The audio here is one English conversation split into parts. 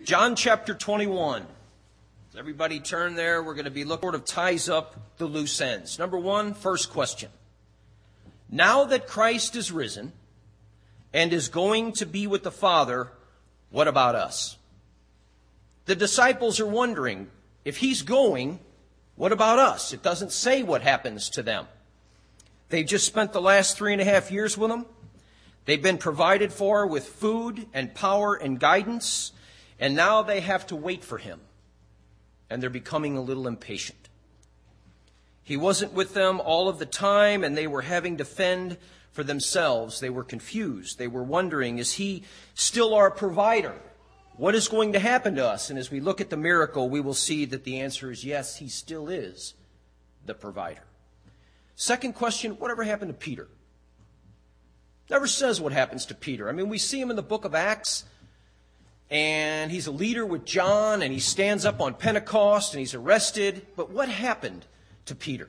John chapter 21. As everybody turn there, we're going to be looking, sort of ties up the loose ends. Number one, first question. Now that Christ is risen and is going to be with the Father, what about us? The disciples are wondering, if he's going, what about us? It doesn't say what happens to them. They've just spent the last 3.5 years with him. They've been provided for with food and power and guidance, and now they have to wait for him. And they're becoming a little impatient. He wasn't with them all of the time, and they were having to fend for themselves. They were confused. They were wondering, is he still our provider? What is going to happen to us? And as we look at the miracle, we will see that the answer is yes, he still is the provider. Second question, whatever happened to Peter? Never says what happens to Peter. I mean, we see him in the book of Acts, and he's a leader with John, and he stands up on Pentecost, and he's arrested. But what happened to Peter?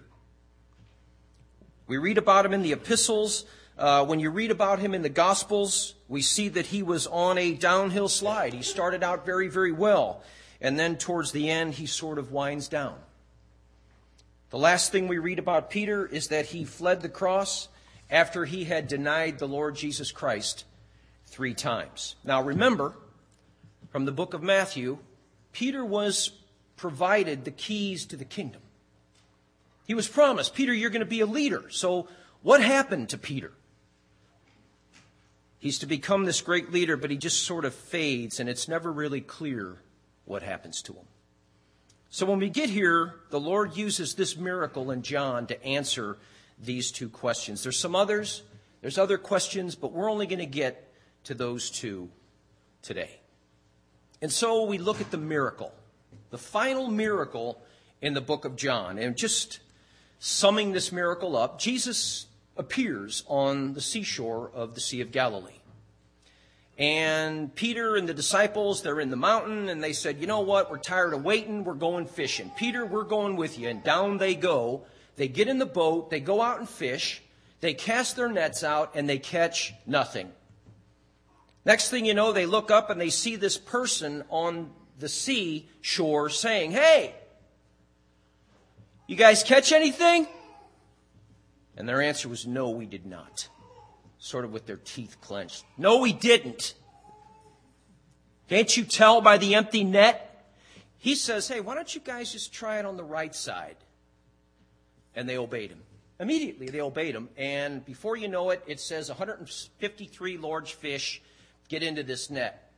We read about him in the epistles. When you read about him in the Gospels, we see that he was on a downhill slide. He started out very, very well, and then towards the end, he sort of winds down. The last thing we read about Peter is that he fled the cross after he had denied the Lord Jesus Christ 3 times. Now remember, from the book of Matthew, Peter was provided the keys to the kingdom. He was promised, Peter, you're going to be a leader. So what happened to Peter? He's to become this great leader, but he just sort of fades, and it's never really clear what happens to him. So when we get here, the Lord uses this miracle in John to answer these 2 questions. There's some others. There's other questions, but we're only going to get to those 2 today. And so we look at the miracle, the final miracle in the book of John. And just summing this miracle up, Jesus appears on the seashore of the Sea of Galilee. And Peter and the disciples, they're in the mountain, and they said, you know what, we're tired of waiting, we're going fishing. Peter, we're going with you. And down they go. They get in the boat, they go out and fish, they cast their nets out, and they catch nothing. Next thing you know, they look up and they see this person on the sea shore saying, hey, you guys catch anything? And their answer was, no, we did not. Sort of with their teeth clenched. No, we didn't. Can't you tell by the empty net? He says, hey, why don't you guys just try it on the right side? And they obeyed him. Immediately they obeyed him. And before you know it, it says 153 large fish get into this net.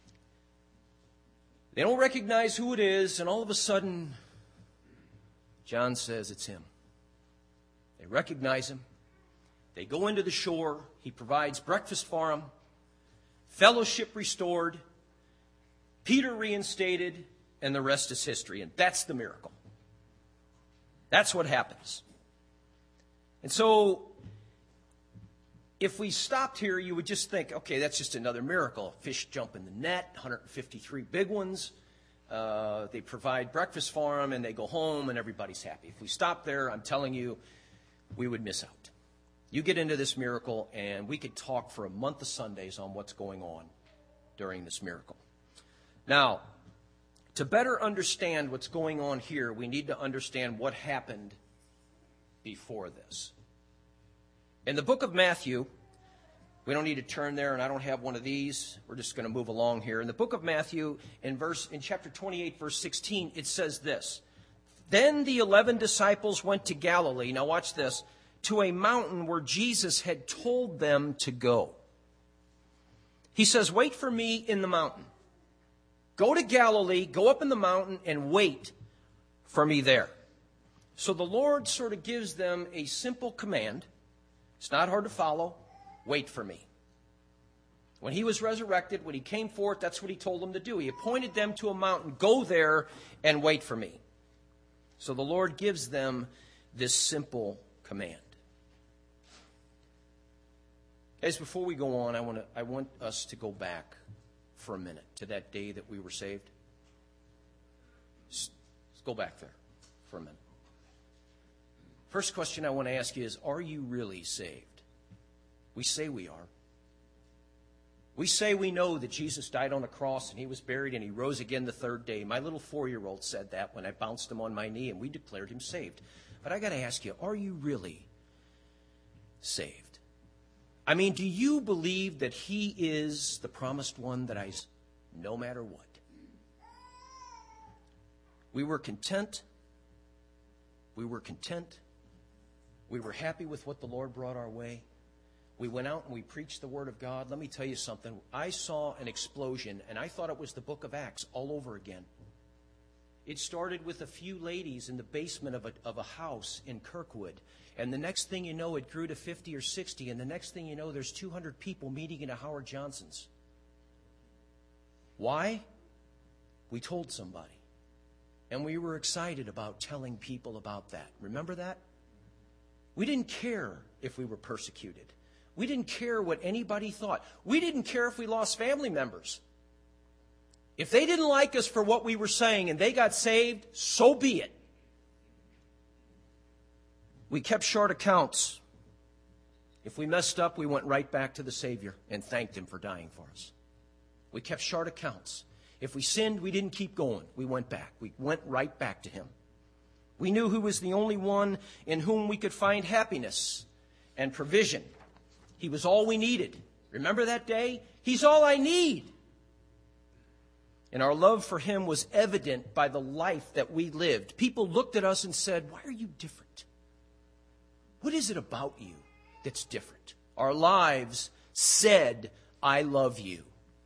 They don't recognize who it is, and all of a sudden, John says it's him. They recognize him. They go into the shore. He provides breakfast for them. Fellowship restored. Peter reinstated, and the rest is history. And that's the miracle. That's what happens. And so, if we stopped here, you would just think, okay, that's just another miracle. Fish jump in the net, 153 big ones. They provide breakfast for them, and they go home, and everybody's happy. If we stop there, I'm telling you, we would miss out. You get into this miracle, and we could talk for a month of Sundays on what's going on during this miracle. Now, to better understand what's going on here, we need to understand what happened before this. In the book of Matthew, we don't need to turn there, and I don't have one of these. We're just going to move along here. In the book of Matthew, in chapter 28, verse 16, it says this. Then the 11 disciples went to Galilee. Now watch this. To a mountain where Jesus had told them to go. He says, wait for me in the mountain. Go to Galilee, go up in the mountain, and wait for me there. So the Lord sort of gives them a simple command. It's not hard to follow. Wait for me. When he was resurrected, when he came forth, that's what he told them to do. He appointed them to a mountain. Go there and wait for me. So the Lord gives them this simple command. Guys, before we go on, I want us to go back for a minute to that day that we were saved. Let's go back there for a minute. First question I want to ask you is, are you really saved? We say we are. We say we know that Jesus died on a cross and he was buried and he rose again the third day. My little 4-year-old said that when I bounced him on my knee and we declared him saved. But I got to ask you, are you really saved? I mean, do you believe that he is the promised one that no matter what? We were content. We were content. We were happy with what the Lord brought our way. We went out and we preached the Word of God. Let me tell you something. I saw an explosion, and I thought it was the book of Acts all over again. It started with a few ladies in the basement of a house in Kirkwood. And the next thing you know, it grew to 50 or 60. And the next thing you know, there's 200 people meeting in a Howard Johnson's. Why? We told somebody. And we were excited about telling people about that. Remember that? We didn't care if we were persecuted. We didn't care what anybody thought. We didn't care if we lost family members. If they didn't like us for what we were saying and they got saved, so be it. We kept short accounts. If we messed up, we went right back to the Savior and thanked him for dying for us. We kept short accounts. If we sinned, we didn't keep going. We went back. We went right back to him. We knew who was the only one in whom we could find happiness and provision. He was all we needed. Remember that day? He's all I need. And our love for him was evident by the life that we lived. People looked at us and said, "Why are you different? What is it about you that's different?" Our lives said, "I love you."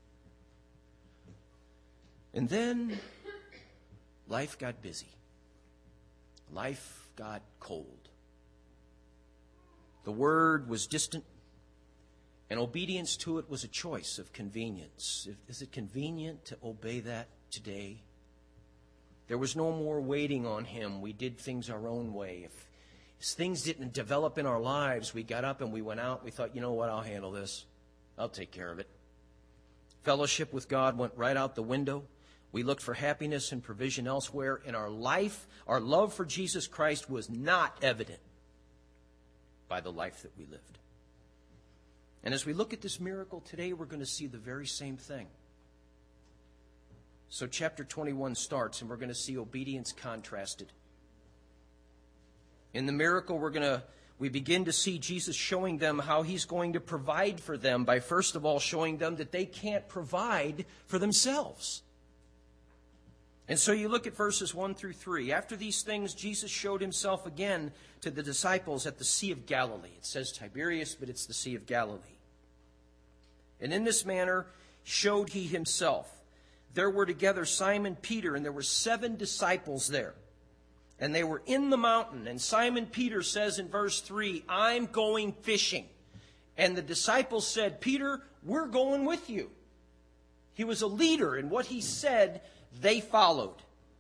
And then life got busy. Life got cold. The word was distant. And obedience to it was a choice of convenience. Is it convenient to obey that today? There was no more waiting on him. We did things our own way. If things didn't develop in our lives, we got up and we went out. We thought, you know what, I'll handle this. I'll take care of it. Fellowship with God went right out the window. We looked for happiness and provision elsewhere. In our life, our love for Jesus Christ was not evident by the life that we lived. And as we look at this miracle today, we're going to see the very same thing. So chapter 21 starts, and we're going to see obedience contrasted. In the miracle, we begin to see Jesus showing them how he's going to provide for them by first of all showing them that they can't provide for themselves. And so you look at verses 1 through 3. After these things, Jesus showed himself again to the disciples at the Sea of Galilee. It says Tiberias, but it's the Sea of Galilee. And in this manner showed he himself. There were together Simon Peter, and there were 7 disciples there. And they were in the mountain. And Simon Peter says in verse 3, "I'm going fishing." And the disciples said, "Peter, we're going with you." He was a leader, and what he said, they followed.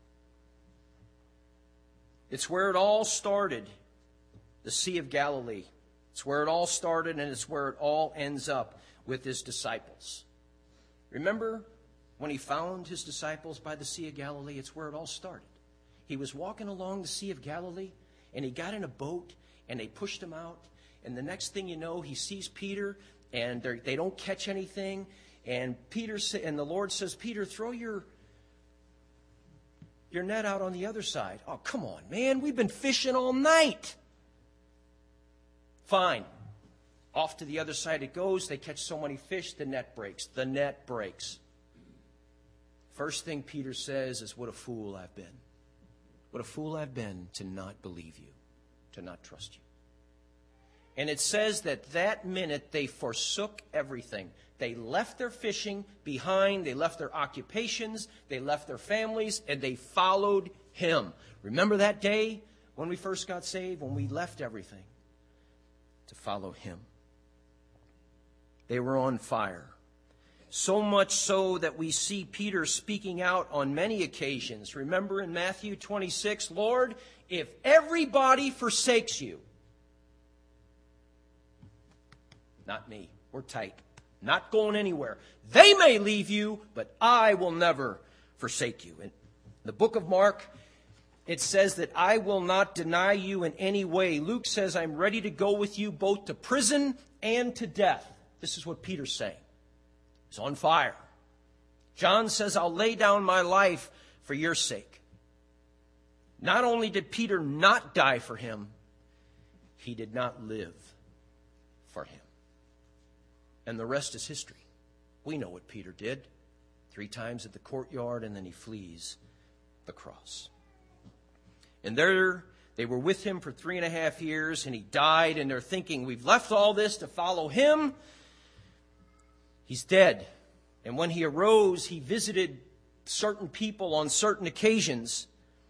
It's where it all started, the Sea of Galilee. It's where it all started, and it's where it all ends up with his disciples. Remember when he found his disciples by the Sea of Galilee? It's where it all started. He was walking along the Sea of Galilee, and he got in a boat, and they pushed him out. And the next thing you know, he sees Peter, and they don't catch anything. And the Lord says, "Peter, throw your net out on the other side." "Oh, come on, man. We've been fishing all night." Fine. Off to the other side it goes. They catch so many fish, the net breaks. The net breaks. First thing Peter says is, "What a fool I've been. What a fool I've been to not believe you, to not trust you." And it says that minute they forsook everything. They left their fishing behind. They left their occupations. They left their families, and they followed him. Remember that day when we first got saved, when we left everything to follow him? They were on fire. So much so that we see Peter speaking out on many occasions. Remember in Matthew 26, "Lord, if everybody forsakes you," not me, we're tight, not going anywhere. "They may leave you, but I will never forsake you." In the book of Mark, it says that I will not deny you in any way. Luke says, "I'm ready to go with you both to prison and to death." This is what Peter's saying. It's on fire. John says, I'll lay down my life for your sake. Not only did Peter not die for him, he did not live for him. And the rest is history. We know what Peter did. 3 times at the courtyard, and then he flees the cross. And there they were with him for 3.5 years, and he died, and they're thinking, we've left all this to follow him. He's dead. And when he arose, he visited certain people on certain occasions.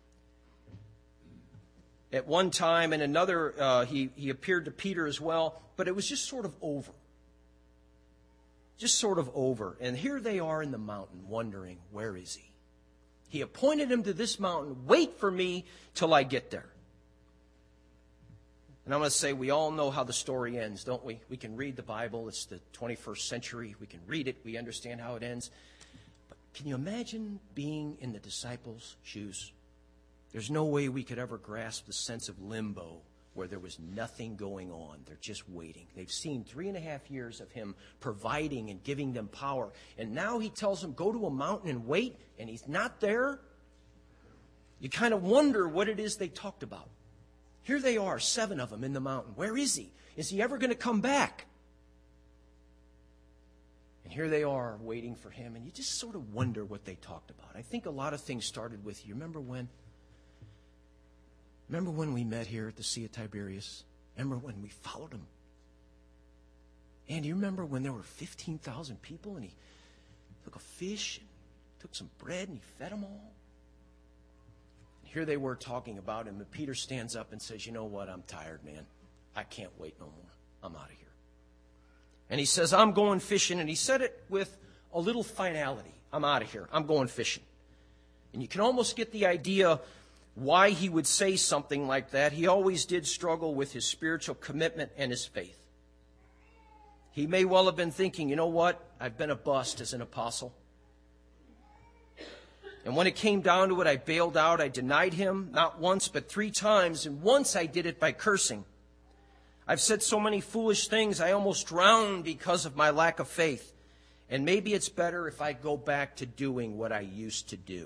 At one time and another, he appeared to Peter as well, but it was just sort of over. Just sort of over. And here they are in the mountain wondering, where is he? He appointed him to this mountain. Wait for me till I get there. And I'm going to say we all know how the story ends, don't we? We can read the Bible. It's the 21st century. We can read it. We understand how it ends. But can you imagine being in the disciples' shoes? There's no way we could ever grasp the sense of limbo where there was nothing going on. They're just waiting. They've seen 3.5 years of him providing and giving them power. And now he tells them, go to a mountain and wait, and he's not there. You kind of wonder what it is they talked about. Here they are, 7 of them in the mountain. Where is he? Is he ever going to come back? And here they are waiting for him, and you just sort of wonder what they talked about. I think a lot of things started with, you remember when we met here at the Sea of Tiberias? Remember when we followed him? And you remember when there were 15,000 people and he took a fish and took some bread and he fed them all? And here they were talking about him, and Peter stands up and says, you know what, I'm tired, man. I can't wait no more. I'm out of here. And he says, I'm going fishing. And he said it with a little finality. I'm out of here. I'm going fishing. And you can almost get the idea why he would say something like that. He always did struggle with his spiritual commitment and his faith. He may well have been thinking, you know what? I've been a bust as an apostle. And when it came down to it, I bailed out. I denied him, not once, but 3 times. And once I did it by cursing. I've said so many foolish things, I almost drowned because of my lack of faith. And maybe it's better if I go back to doing what I used to do.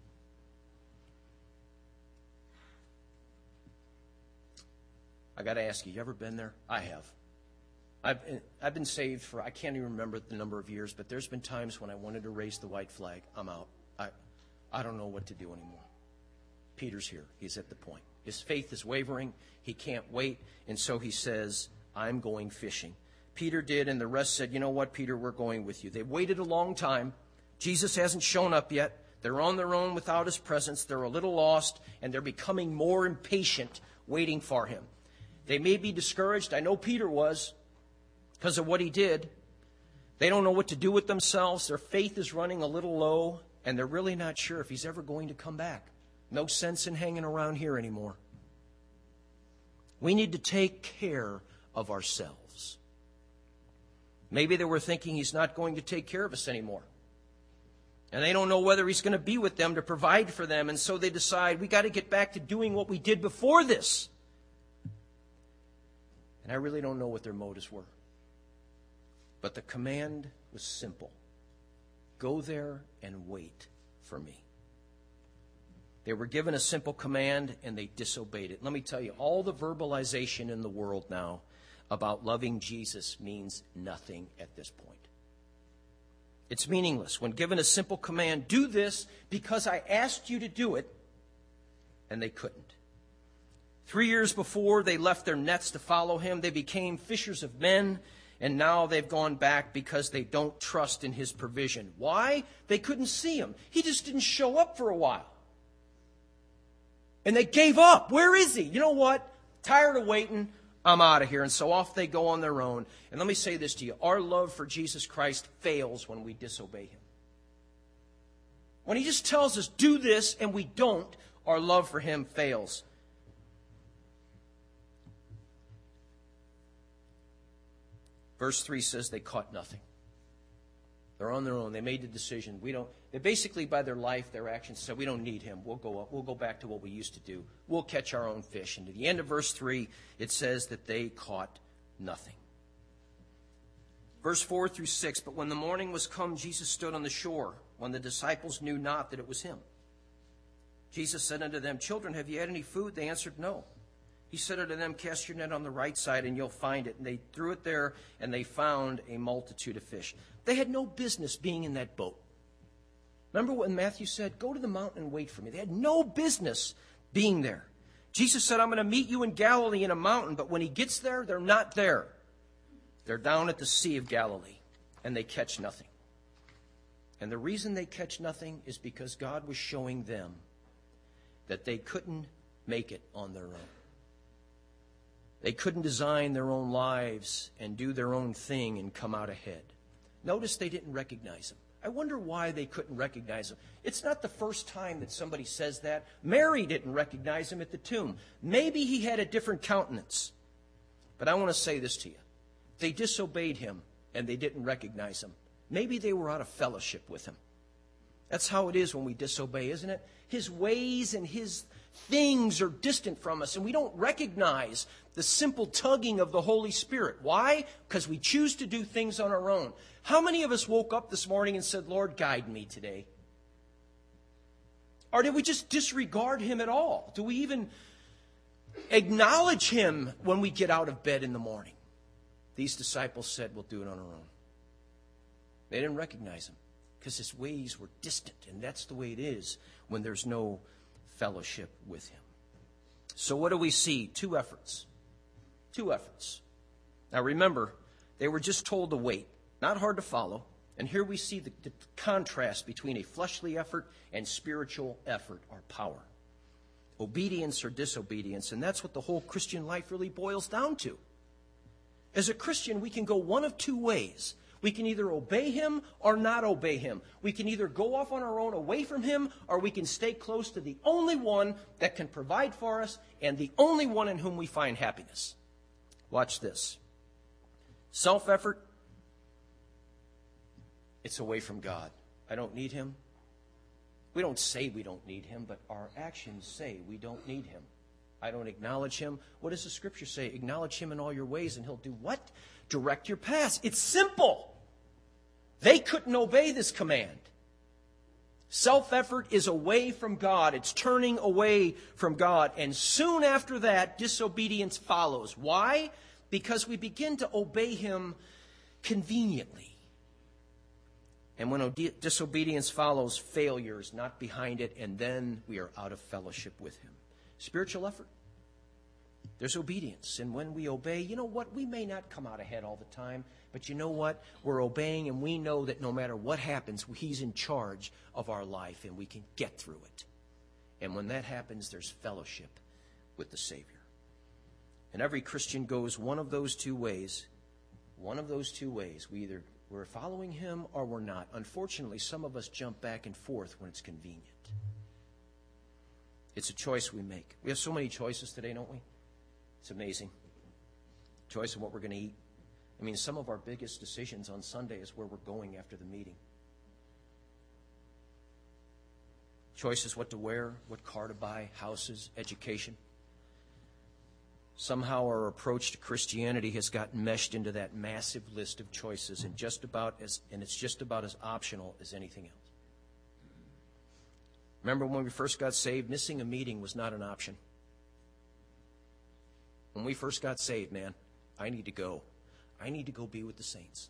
I got to ask you ever been there? I have. I've been saved for, I can't even remember the number of years, but there's been times when I wanted to raise the white flag. I'm out. I don't know what to do anymore. Peter's here. He's at the point. His faith is wavering. He can't wait. And so he says, I'm going fishing. Peter did, and the rest said, you know what, Peter, we're going with you. They waited a long time. Jesus hasn't shown up yet. They're on their own without his presence. They're a little lost, and they're becoming more impatient waiting for him. They may be discouraged. I know Peter was because of what he did. They don't know what to do with themselves. Their faith is running a little low, and they're really not sure if he's ever going to come back. No sense in hanging around here anymore. We need to take care of ourselves. Maybe they were thinking he's not going to take care of us anymore. And they don't know whether he's going to be with them to provide for them. And so they decide, we got to get back to doing what we did before this. And I really don't know what their motives were. But the command was simple. Go there and wait for me. They were given a simple command and they disobeyed it. Let me tell you, all the verbalization in the world now about loving Jesus means nothing at this point. It's meaningless. When given a simple command, do this because I asked you to do it, and they couldn't. 3 years before they left their nets to follow him, they became fishers of men, and now they've gone back because they don't trust in his provision. Why? They couldn't see him. He just didn't show up for a while. And they gave up. Where is he? You know what? Tired of waiting. I'm out of here. And so off they go on their own. And let me say this to you. Our love for Jesus Christ fails when we disobey him. When he just tells us, do this, and we don't, our love for him fails. Verse 3 says they caught nothing. They're on their own. They made the decision. They basically, by their life, their actions, said, we don't need him. We'll go up. We'll go back to what we used to do. We'll catch our own fish. And to the end of verse 3, it says that they caught nothing. Verse 4 through 6, but when the morning was come, Jesus stood on the shore, when the disciples knew not that it was him. Jesus said unto them, Children, have ye had any food? They answered, No. He said unto them, Cast your net on the right side, and you'll find it. And they threw it there, and they found a multitude of fish. They had no business being in that boat. Remember when Matthew said, Go to the mountain and wait for me? They had no business being there. Jesus said, I'm going to meet you in Galilee in a mountain, but when he gets there, they're not there. They're down at the Sea of Galilee, and they catch nothing. And the reason they catch nothing is because God was showing them that they couldn't make it on their own. They couldn't design their own lives and do their own thing and come out ahead. Notice they didn't recognize him. I wonder why they couldn't recognize him. It's not the first time that somebody says that. Mary didn't recognize him at the tomb. Maybe he had a different countenance. But I want to say this to you. They disobeyed him and they didn't recognize him. Maybe they were out of fellowship with him. That's how it is when we disobey, isn't it? His ways and his things are distant from us, and we don't recognize the simple tugging of the Holy Spirit. Why? Because we choose to do things on our own. How many of us woke up this morning and said, Lord, guide me today? Or did we just disregard him at all? Do we even acknowledge him when we get out of bed in the morning? These disciples said, we'll do it on our own. They didn't recognize him because his ways were distant, and that's the way it is when there's no fellowship with him. So what do we see? Two efforts. Now remember, they were just told to wait. Not hard to follow. And here we see the contrast between a fleshly effort and spiritual effort or power. Obedience or disobedience. And that's what the whole Christian life really boils down to. As a Christian, we can go one of two ways. We can either obey him or not obey him. We can either go off on our own away from him, or we can stay close to the only one that can provide for us and the only one in whom we find happiness. Watch this. Self-effort, it's away from God. I don't need him. We don't say we don't need him, but our actions say we don't need him. I don't acknowledge him. What does the scripture say? Acknowledge him in all your ways, and he'll do what? Direct your paths. It's simple. They couldn't obey this command. Self-effort is away from God. It's turning away from God. And soon after that, disobedience follows. Why? Because we begin to obey him conveniently. And when disobedience follows, failure is not behind it, and then we are out of fellowship with him. Spiritual effort. There's obedience. And when we obey, you know what? We may not come out ahead all the time, but you know what? We're obeying, and we know that no matter what happens, he's in charge of our life, and we can get through it. And when that happens, there's fellowship with the Savior. And every Christian goes one of those two ways. One of those two ways. We're following him or we're not. Unfortunately, some of us jump back and forth when it's convenient. It's a choice we make. We have so many choices today, don't we? It's amazing. Choice of what we're going to eat. I mean, some of our biggest decisions on Sunday is where we're going after the meeting. Choices what to wear, what car to buy, houses, education. Somehow our approach to Christianity has gotten meshed into that massive list of choices, and it's just about as optional as anything else. Remember when we first got saved, missing a meeting was not an option. When we first got saved, man, I need to go. I need to go be with the saints.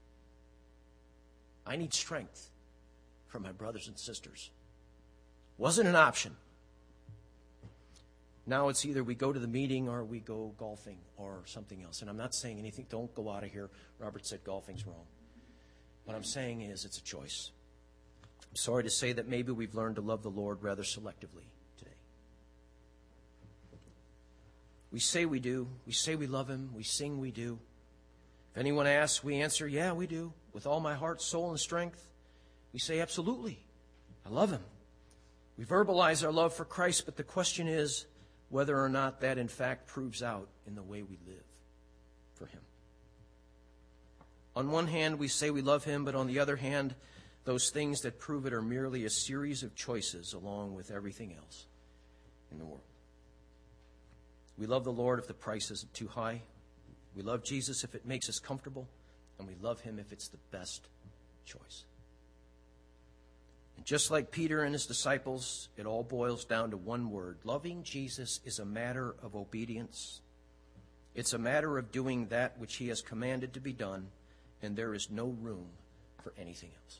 I need strength from my brothers and sisters. Wasn't an option. Now it's either we go to the meeting or we go golfing or something else. And I'm not saying anything. Don't go out of here. Robert said golfing's wrong. What I'm saying is it's a choice. I'm sorry to say that maybe we've learned to love the Lord rather selectively today. We say we do. We say we love him. We sing we do. If anyone asks, we answer, yeah, we do. With all my heart, soul, and strength. We say, absolutely. I love him. We verbalize our love for Christ, but the question is whether or not that in fact proves out in the way we live for him. On one hand, we say we love him, but on the other hand, those things that prove it are merely a series of choices along with everything else in the world. We love the Lord if the price isn't too high. We love Jesus if it makes us comfortable. And we love him if it's the best choice. And just like Peter and his disciples, it all boils down to one word. Loving Jesus is a matter of obedience. It's a matter of doing that which he has commanded to be done, and there is no room for anything else.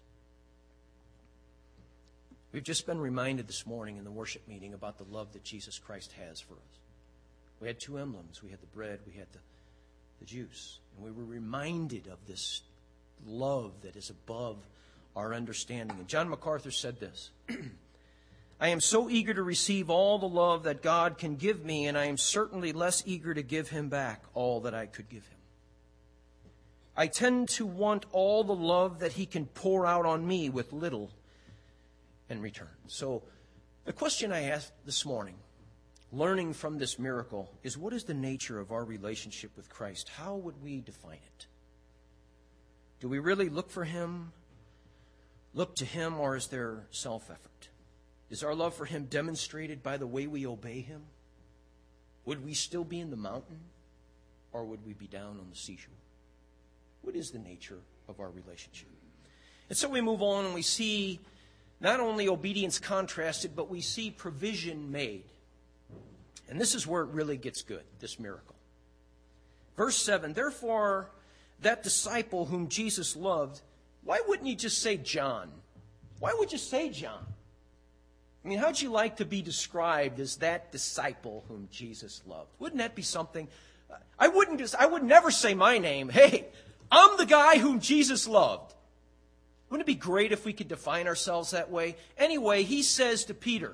We've just been reminded this morning in the worship meeting about the love that Jesus Christ has for us. We had two emblems. We had the bread, we had the juice. And we were reminded of this love that is above our understanding. And John MacArthur said this, I am so eager to receive all the love that God can give me, and I am certainly less eager to give him back all that I could give him. I tend to want all the love that he can pour out on me with little in return. So the question I asked this morning, learning from this miracle, is what is the nature of our relationship with Christ? How would we define it? Do we really look for him, look to him, or is there self-effort? Is our love for him demonstrated by the way we obey him? Would we still be in the mountain, or would we be down on the seashore? What is the nature of our relationship? And so we move on and we see not only obedience contrasted, but we see provision made. And this is where it really gets good, this miracle. Verse 7, therefore, that disciple whom Jesus loved, why wouldn't you just say John? Why would you say John? I mean, how'd you like to be described as that disciple whom Jesus loved? Wouldn't that be something? I would never say my name. Hey, I'm the guy whom Jesus loved. Wouldn't it be great if we could define ourselves that way? Anyway, he says to Peter,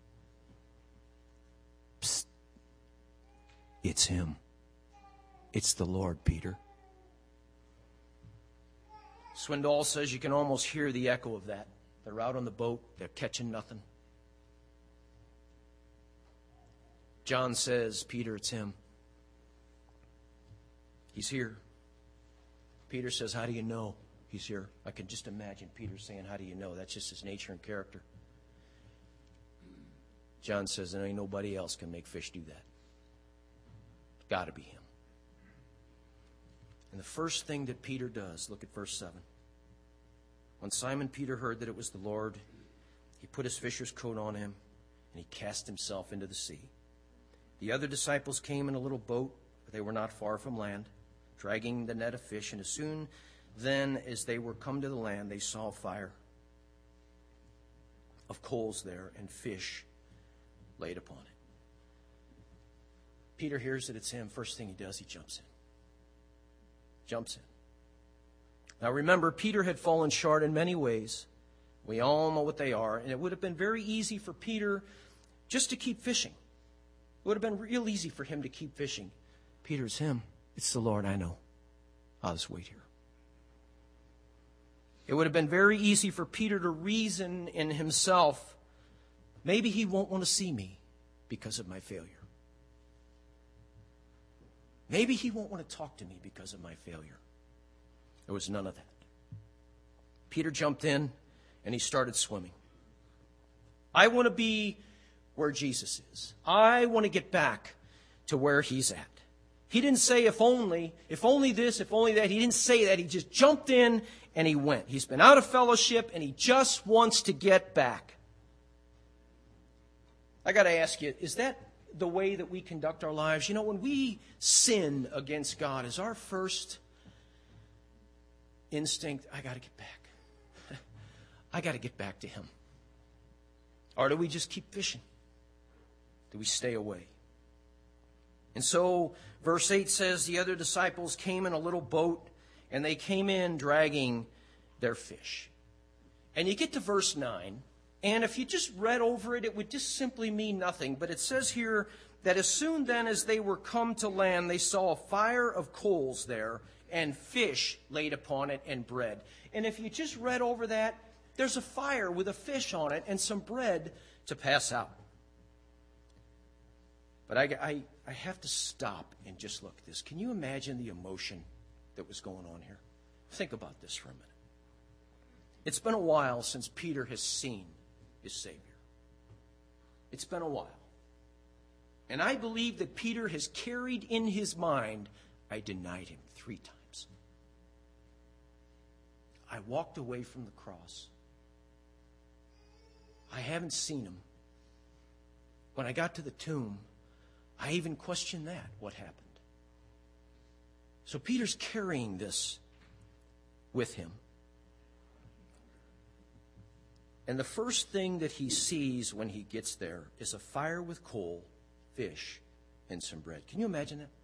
Psst, it's him. It's the Lord, Peter. Swindoll says you can almost hear the echo of that. They're out on the boat. They're catching nothing. John says, Peter, it's him. He's here. Peter says, how do you know he's here? I can just imagine Peter saying, how do you know? That's just his nature and character. John says, there ain't nobody else can make fish do that. It's got to be him. And the first thing that Peter does, look at verse 7. When Simon Peter heard that it was the Lord, he put his fisher's coat on him, and he cast himself into the sea. The other disciples came in a little boat, but they were not far from land, dragging the net of fish, and as soon then as they were come to the land, they saw a fire of coals there and fish laid upon it. Peter hears that it's him. First thing he does, he jumps in. Now remember, Peter had fallen short in many ways. We all know what they are. And it would have been very easy for Peter just to keep fishing. It would have been real easy for him to keep fishing. Peter's him. It's the Lord, I know. I'll just wait here. It would have been very easy for Peter to reason in himself, maybe he won't want to see me because of my failure. Maybe he won't want to talk to me because of my failure. There was none of that. Peter jumped in and he started swimming. I want to be where Jesus is. I want to get back to where he's at. He didn't say if only this, if only that. He didn't say that. He just jumped in and he went. He's been out of fellowship and he just wants to get back. I got to ask you, is that the way that we conduct our lives? You know, when we sin against God, is our first instinct, I got to get back. I got to get back to him. Or do we just keep fishing? Do we stay away? And so, verse 8 says, the other disciples came in a little boat, and they came in dragging their fish. And you get to verse 9, and if you just read over it, it would just simply mean nothing. But it says here that as soon then as they were come to land, they saw a fire of coals there, and fish laid upon it, and bread. And if you just read over that, there's a fire with a fish on it, and some bread to pass out. But I have to stop and just look at this. Can you imagine the emotion that was going on here? Think about this for a minute. It's been a while since Peter has seen his Savior. It's been a while. And I believe that Peter has carried in his mind, I denied him 3 times. I walked away from the cross. I haven't seen him. When I got to the tomb, I even questioned that, what happened. So Peter's carrying this with him. And the first thing that he sees when he gets there is a fire with coal, fish, and some bread. Can you imagine that?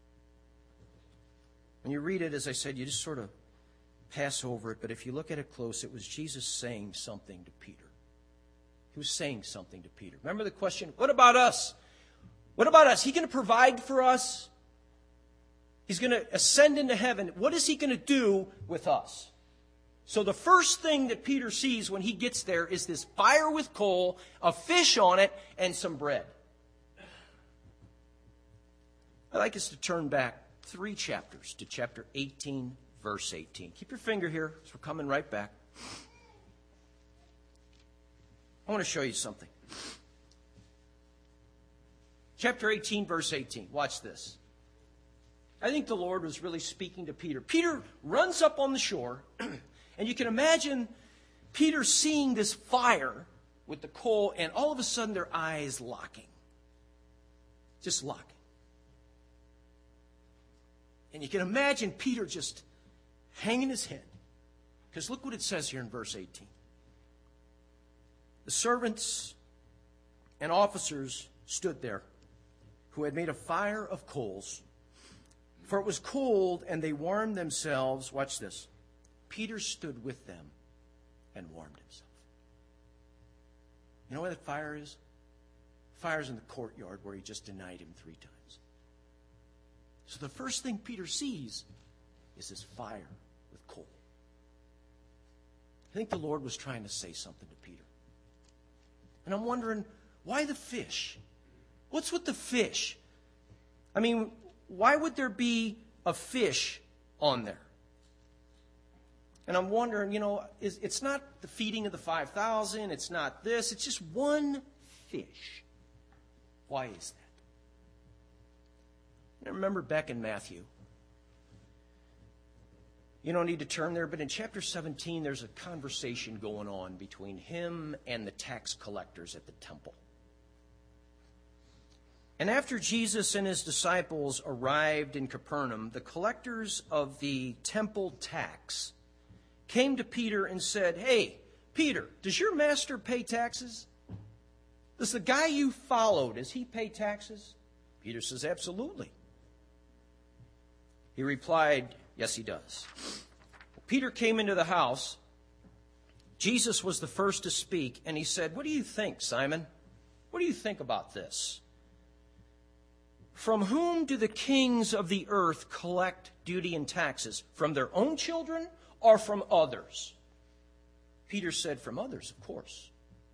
When you read it, as I said, you just sort of pass over it. But if you look at it close, it was Jesus saying something to Peter. He was saying something to Peter. Remember the question, what about us? What about us? He's going to provide for us. He's going to ascend into heaven. What is he going to do with us? So the first thing that Peter sees when he gets there is this fire with coal, a fish on it, and some bread. I'd like us to turn back 3 chapters to chapter 18, verse 18. Keep your finger here, as we're coming right back. I want to show you something. Chapter 18, verse 18. Watch this. I think the Lord was really speaking to Peter. Peter runs up on the shore, and you can imagine Peter seeing this fire with the coal, and all of a sudden their eyes locking. Just locking. And you can imagine Peter just hanging his head. Because look what it says here in verse 18. The servants and officers stood there, who had made a fire of coals. For it was cold, and they warmed themselves. Watch this. Peter stood with them and warmed himself. You know where that fire is? The fire's in the courtyard where he just denied him 3 times. So the first thing Peter sees is this fire with coal. I think the Lord was trying to say something to Peter. And I'm wondering, why the fish? What's with the fish? I mean, why would there be a fish on there? And I'm wondering, it's not the feeding of the 5,000. It's not this. It's just one fish. Why is that? I remember back in Matthew. You don't need to turn there, but in chapter 17, there's a conversation going on between him and the tax collectors at the temple. And after Jesus and his disciples arrived in Capernaum, the collectors of the temple tax came to Peter and said, "Hey, Peter, does your master pay taxes? Does the guy you follow, does he pay taxes?" Peter says, "Absolutely." He replied, "Yes, he does." Peter came into the house. Jesus was the first to speak, and he said, "What do you think, Simon? What do you think about this? From whom do the kings of the earth collect duty and taxes? From their own children or from others?" Peter said, "From others, of course."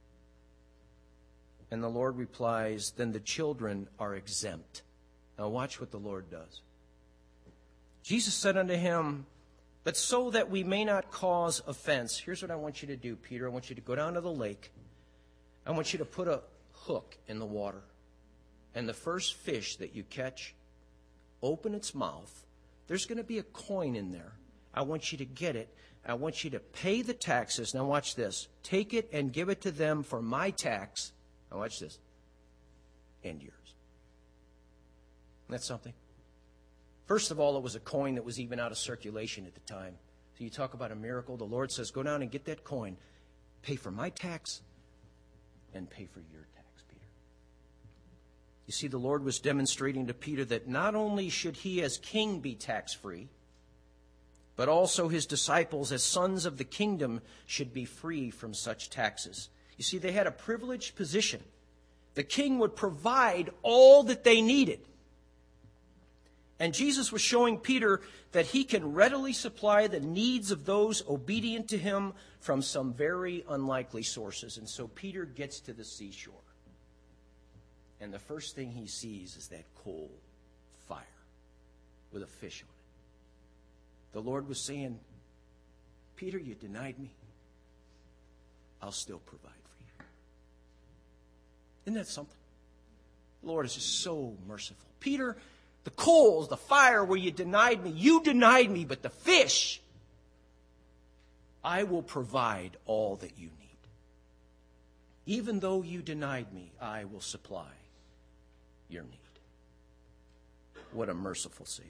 And the Lord replies, "Then the children are exempt." Now watch what the Lord does. Jesus said unto him, "But so that we may not cause offense, here's what I want you to do, Peter. I want you to go down to the lake. I want you to put a hook in the water. And the first fish that you catch, open its mouth. There's going to be a coin in there. I want you to get it. I want you to pay the taxes." Now watch this. "Take it and give it to them for my tax." Now watch this. "And yours." Isn't that something? First of all, it was a coin that was even out of circulation at the time. So you talk about a miracle. The Lord says, go down and get that coin. Pay for my tax and pay for your tax, Peter. You see, the Lord was demonstrating to Peter that not only should he as king be tax-free, but also his disciples as sons of the kingdom should be free from such taxes. You see, they had a privileged position. The king would provide all that they needed. And Jesus was showing Peter that he can readily supply the needs of those obedient to him from some very unlikely sources. And so Peter gets to the seashore. And the first thing he sees is that coal fire with a fish on it. The Lord was saying, "Peter, you denied me. I'll still provide for you." Isn't that something? The Lord is just so merciful. "Peter, the coals, the fire where you denied me, but the fish, I will provide all that you need. Even though you denied me, I will supply your need. What a merciful Savior.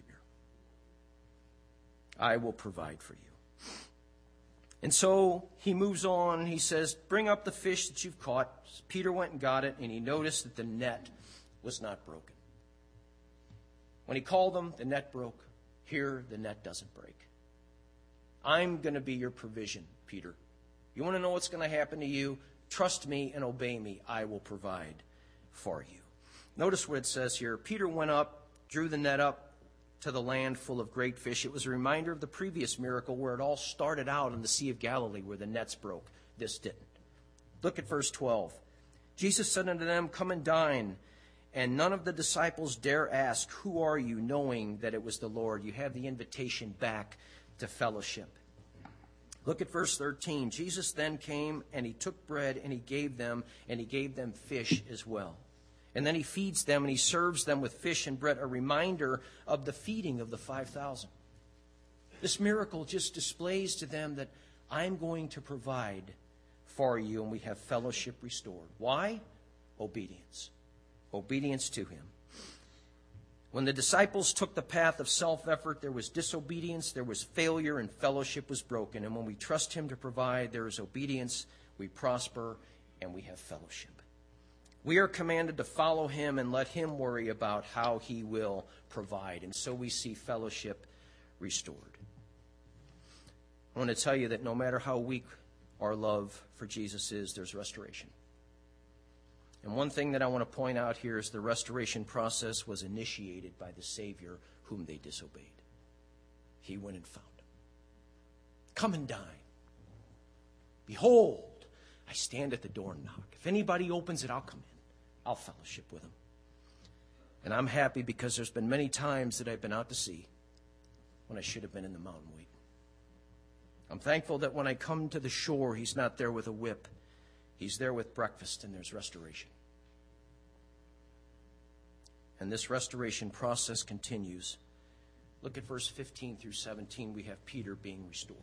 I will provide for you. And so he moves on. He says, bring up the fish that you've caught. Peter went and got it, and he noticed that the net was not broken. When he called them, the net broke. Here, the net doesn't break. I'm going to be your provision, Peter. You want to know what's going to happen to you? Trust me and obey me. I will provide for you. Notice what it says here. Peter went up, drew the net up to the land full of great fish. It was a reminder of the previous miracle where it all started out in the Sea of Galilee where the nets broke. This didn't. Look at verse 12. Jesus said unto them, come and dine. And none of the disciples dare ask, who are you, knowing that it was the Lord. You have the invitation back to fellowship. Look at verse 13. Jesus then came and he took bread and he gave them fish as well. And then he feeds them and he serves them with fish and bread, a reminder of the feeding of the 5,000. This miracle just displays to them that I'm going to provide for you, and we have fellowship restored. Why? Obedience. Obedience to him. When the disciples took the path of self-effort, there was disobedience, there was failure, and fellowship was broken. And when we trust him to provide, there is obedience, we prosper, and we have fellowship. We are commanded to follow him and let him worry about how he will provide. And so we see fellowship restored. I want to tell you that no matter how weak our love for Jesus is, there's restoration. And one thing that I want to point out here is the restoration process was initiated by the Savior whom they disobeyed. He went and found them. Come and dine. Behold, I stand at the door and knock. If anybody opens it, I'll come in. I'll fellowship with them. And I'm happy because there's been many times that I've been out to sea when I should have been in the mountain waiting. I'm thankful that when I come to the shore, he's not there with a whip. He's there with breakfast, and there's restoration. And this restoration process continues. Look at verse 15 through 17. We have Peter being restored.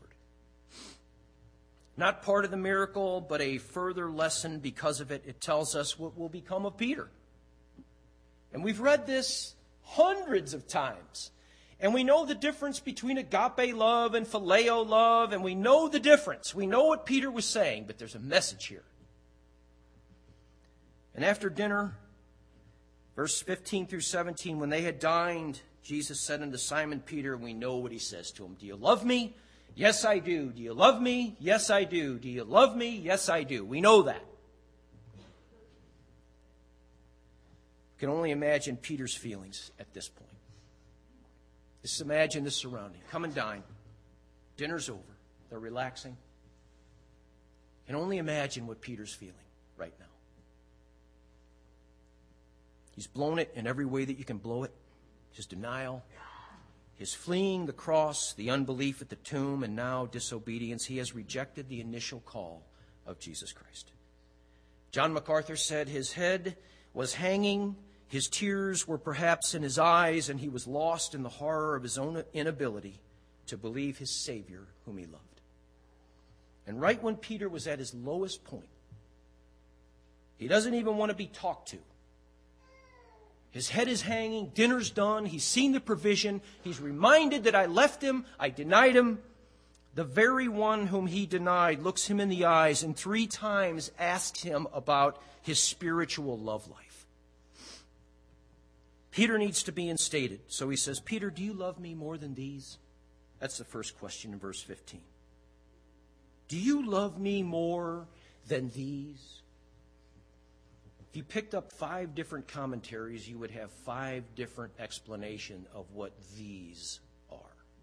Not part of the miracle, but a further lesson because of it. It tells us what will become of Peter. And we've read this hundreds of times. And we know the difference between agape love and phileo love, and we know the difference. We know what Peter was saying, but there's a message here. And after dinner, verse 15 through 17, when they had dined, Jesus said unto Simon Peter, we know what he says to him. Do you love me? Yes, I do. Do you love me? Yes, I do. Do you love me? Yes, I do. We know that. You can only imagine Peter's feelings at this point. Just imagine the surrounding. Come and dine. Dinner's over. They're relaxing. You can only imagine what Peter's feeling right now. He's blown it in every way that you can blow it. His denial, his fleeing the cross, the unbelief at the tomb, and now disobedience. He has rejected the initial call of Jesus Christ. John MacArthur said his head was hanging, his tears were perhaps in his eyes, and he was lost in the horror of his own inability to believe his Savior whom he loved. And right when Peter was at his lowest point, he doesn't even want to be talked to. His head is hanging, dinner's done, he's seen the provision, he's reminded that I left him, I denied him. The very one whom he denied looks him in the eyes and 3 times asks him about his spiritual love life. Peter needs to be instated. So he says, Peter, do you love me more than these? That's the first question in verse 15. Do you love me more than these? If you picked up 5 different commentaries, you would have 5 different explanations of what these are.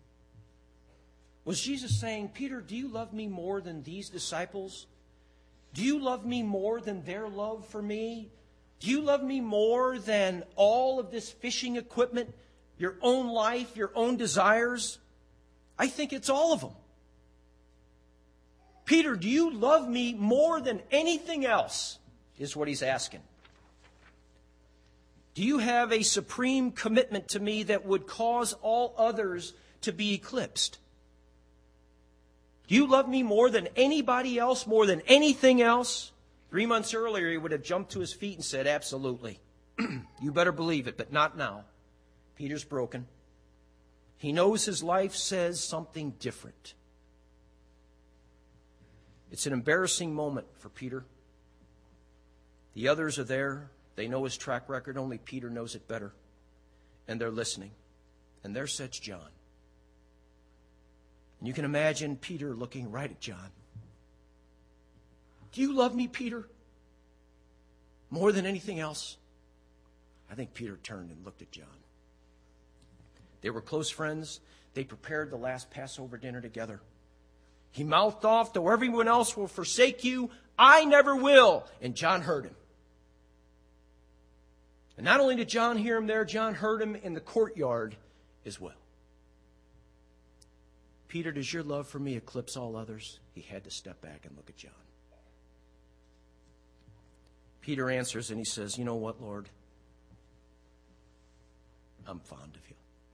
Was Jesus saying, Peter, do you love me more than these disciples? Do you love me more than their love for me? Do you love me more than all of this fishing equipment, your own life, your own desires? I think it's all of them. Peter, do you love me more than anything else? Is what he's asking. Do you have a supreme commitment to me that would cause all others to be eclipsed? Do you love me more than anybody else, more than anything else? 3 months earlier, he would have jumped to his feet and said, absolutely. You better believe it, but not now. Peter's broken. He knows his life says something different. It's an embarrassing moment for Peter. The others are there. They know his track record. Only Peter knows it better. And they're listening. And there sits John. And you can imagine Peter looking right at John. Do you love me, Peter? More than anything else? I think Peter turned and looked at John. They were close friends. They prepared the last Passover dinner together. He mouthed off, though everyone else will forsake you, I never will. And John heard him. And not only did John hear him there, John heard him in the courtyard as well. Peter, does your love for me eclipse all others? He had to step back and look at John. Peter answers and he says, you know what, Lord? I'm fond of you.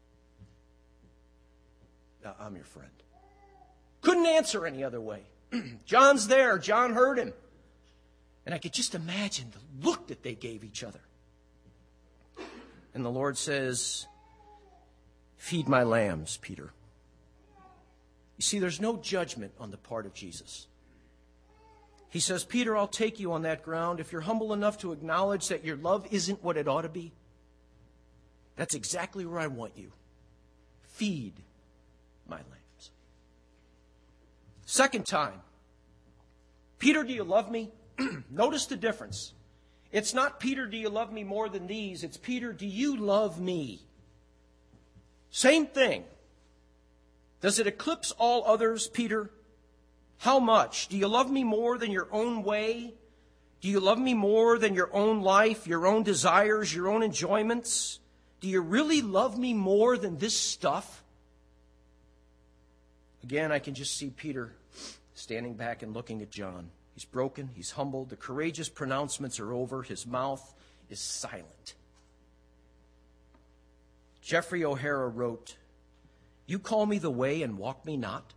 I'm your friend. Couldn't answer any other way. John's there. John heard him. And I could just imagine the look that they gave each other. And the Lord says, feed my lambs, Peter. You see, there's no judgment on the part of Jesus. He says, Peter, I'll take you on that ground if you're humble enough to acknowledge that your love isn't what it ought to be. That's exactly where I want you. Feed my lambs. Second time, Peter, do you love me? Notice the difference. It's not, Peter, do you love me more than these? It's, Peter, do you love me? Same thing. Does it eclipse all others, Peter? How much? Do you love me more than your own way? Do you love me more than your own life, your own desires, your own enjoyments? Do you really love me more than this stuff? Again, I can just see Peter standing back and looking at John. He's broken. He's humbled. The courageous pronouncements are over. His mouth is silent. Jeffrey O'Hara wrote, you call me the way and walk me not?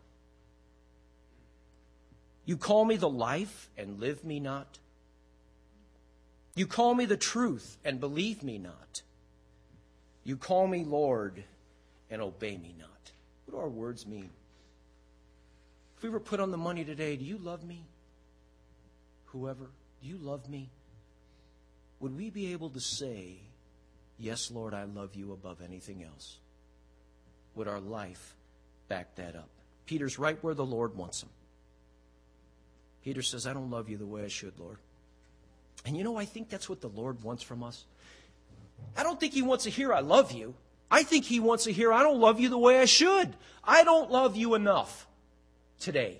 You call me the life and live me not? You call me the truth and believe me not? You call me Lord and obey me not? What do our words mean? If we were put on the money today, do you love me? Whoever, do you love me? Would we be able to say, yes, Lord, I love you above anything else? Would our life back that up? Peter's right where the Lord wants him. Peter says, I don't love you the way I should, Lord. And you know, I think that's what the Lord wants from us. I don't think he wants to hear, I love you. I think he wants to hear, I don't love you the way I should. I don't love you enough today.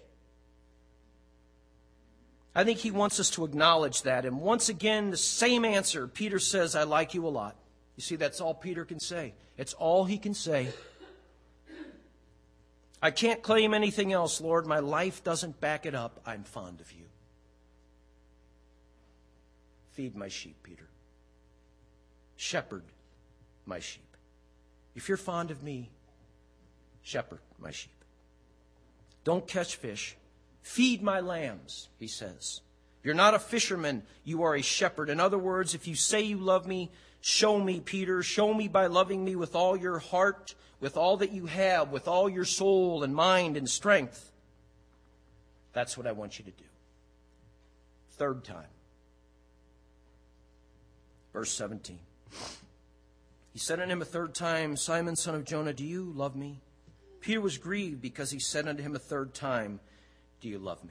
I think he wants us to acknowledge that. And once again, the same answer. Peter says, I like you a lot. You see, that's all Peter can say. It's all he can say. I can't claim anything else, Lord. My life doesn't back it up. I'm fond of you. Feed my sheep, Peter. Shepherd my sheep. If you're fond of me, shepherd my sheep. Don't catch fish. Feed my lambs, he says. You're not a fisherman, you are a shepherd. In other words, if you say you love me, show me, Peter. Show me by loving me with all your heart, with all that you have, with all your soul and mind and strength. That's what I want you to do. Third time. Verse 17. He said unto him a third time, Simon, son of Jonah, do you love me? Peter was grieved because he said unto him a third time, do you love me?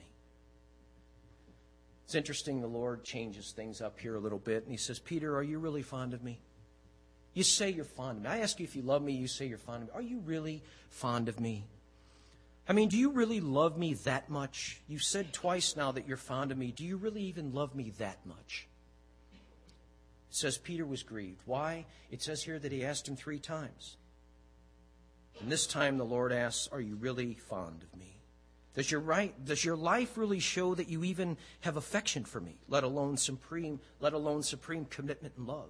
It's interesting, the Lord changes things up here a little bit, and he says, Peter, are you really fond of me? You say you're fond of me. I ask you if you love me, you say you're fond of me. Are you really fond of me? I mean, do you really love me that much? You've said twice now that you're fond of me. Do you really even love me that much? It says Peter was grieved. Why? It says here that he asked him 3 times. And this time the Lord asks, are you really fond of me? Does your life really show that you even have affection for me, let alone supreme commitment and love?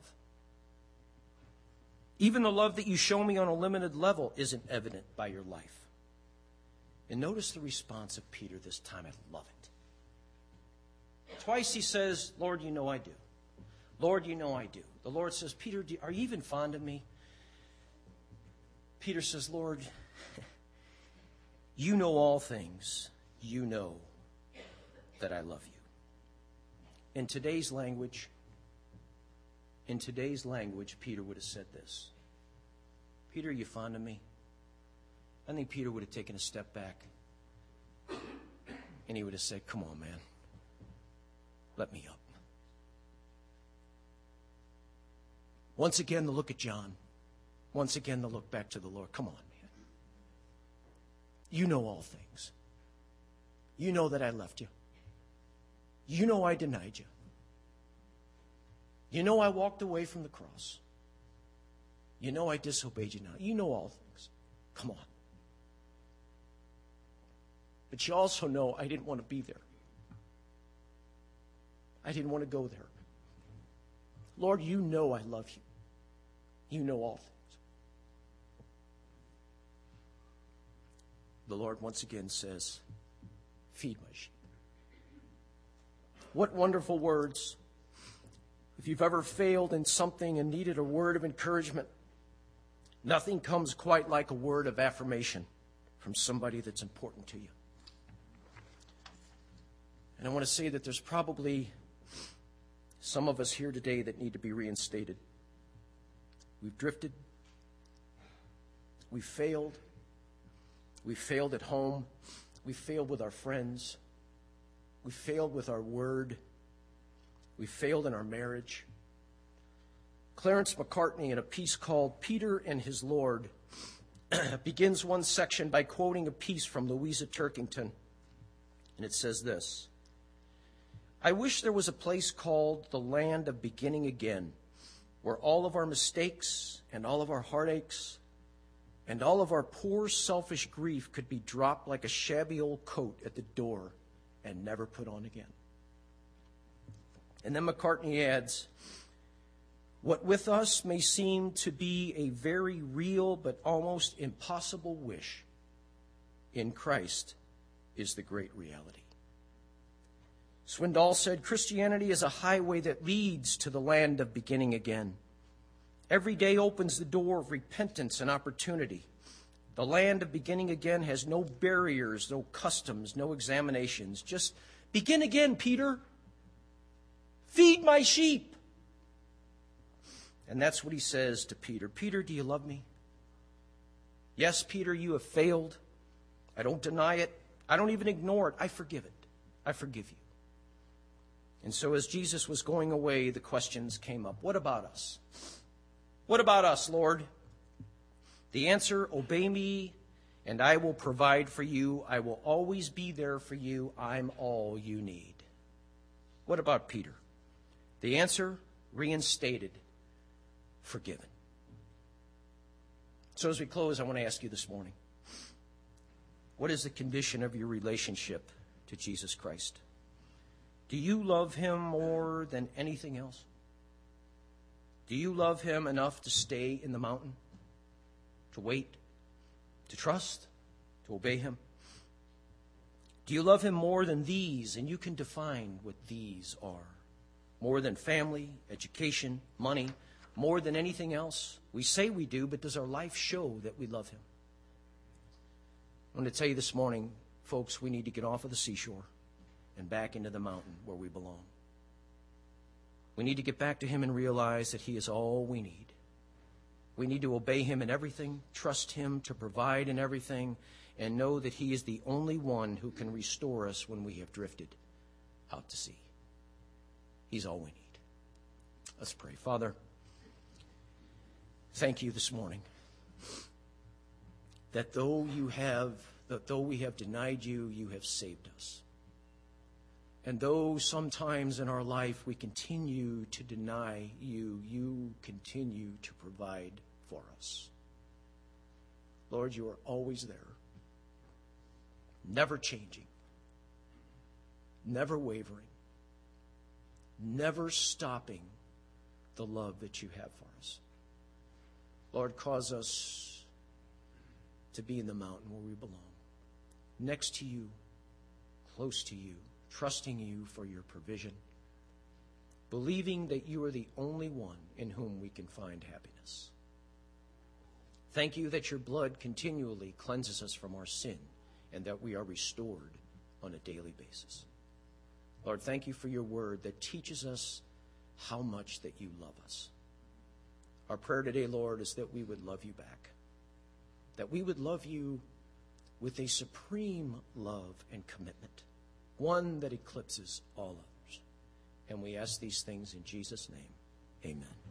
Even the love that you show me on a limited level isn't evident by your life. And notice the response of Peter this time. I love it. Twice he says, Lord, you know I do. Lord, you know I do. The Lord says, Peter, are you even fond of me? Peter says, Lord, you know all things. You know that I love you. In today's language, Peter would have said this. Peter, are you fond of me? I think Peter would have taken a step back. And he would have said, come on, man. Let me up. Once again, the look at John. Once again, the look back to the Lord. Come on, man. You know all things. You know that I left you. You know I denied you. You know I walked away from the cross. You know I disobeyed you now. You know all things. Come on. But you also know I didn't want to be there. I didn't want to go there. Lord, you know I love you. You know all things. The Lord once again says, feed my sheep. What wonderful words. If you've ever failed in something and needed a word of encouragement, nothing comes quite like a word of affirmation from somebody that's important to you. And I want to say that there's probably some of us here today that need to be reinstated. We've drifted. We've failed. We've failed at home. We've failed with our friends. We failed with our word. We failed in our marriage. Clarence McCartney, in a piece called Peter and His Lord, begins one section by quoting a piece from Louisa Turkington. And it says this: I wish there was a place called the land of beginning again, where all of our mistakes and all of our heartaches and all of our poor selfish grief could be dropped like a shabby old coat at the door and never put on again. And then McCartney adds, what with us may seem to be a very real but almost impossible wish, in Christ is the great reality. Swindoll said, Christianity is a highway that leads to the land of beginning again. Every day opens the door of repentance and opportunity. The land of beginning again has no barriers, no customs, no examinations. Just begin again, Peter. Feed my sheep. And that's what he says to Peter. Peter, do you love me? Yes, Peter, you have failed. I don't deny it. I don't even ignore it. I forgive it. I forgive you. And so as Jesus was going away, the questions came up. What about us? What about us, Lord? The answer, obey me, and I will provide for you. I will always be there for you. I'm all you need. What about Peter? The answer, reinstated, forgiven. So as we close, I want to ask you this morning, what is the condition of your relationship to Jesus Christ? Do you love him more than anything else? Do you love him enough to stay in the mountain, to wait, to trust, to obey him? Do you love him more than these? And you can define what these are. More than family, education, money, more than anything else. We say we do, but does our life show that we love him? I want to tell you this morning, folks, we need to get off of the seashore and back into the mountain where we belong. We need to get back to him and realize that he is all we need. We need to obey him in everything, trust him to provide in everything, and know that he is the only one who can restore us when we have drifted out to sea. He's all we need. Let's pray. Father, thank you this morning that though we have denied you, you have saved us. And though sometimes in our life we continue to deny you, you continue to provide for us. Lord, you are always there, never changing, never wavering, never stopping the love that you have for us. Lord, cause us to be in the mountain where we belong. next to you, close to you, trusting you for your provision, believing that you are the only one in whom we can find happiness. Thank you that your blood continually cleanses us from our sin and that we are restored on a daily basis. Lord, thank you for your word that teaches us how much that you love us. Our prayer today, Lord, is that we would love you back, that we would love you with a supreme love and commitment, one that eclipses all others. And we ask these things in Jesus' name. Amen.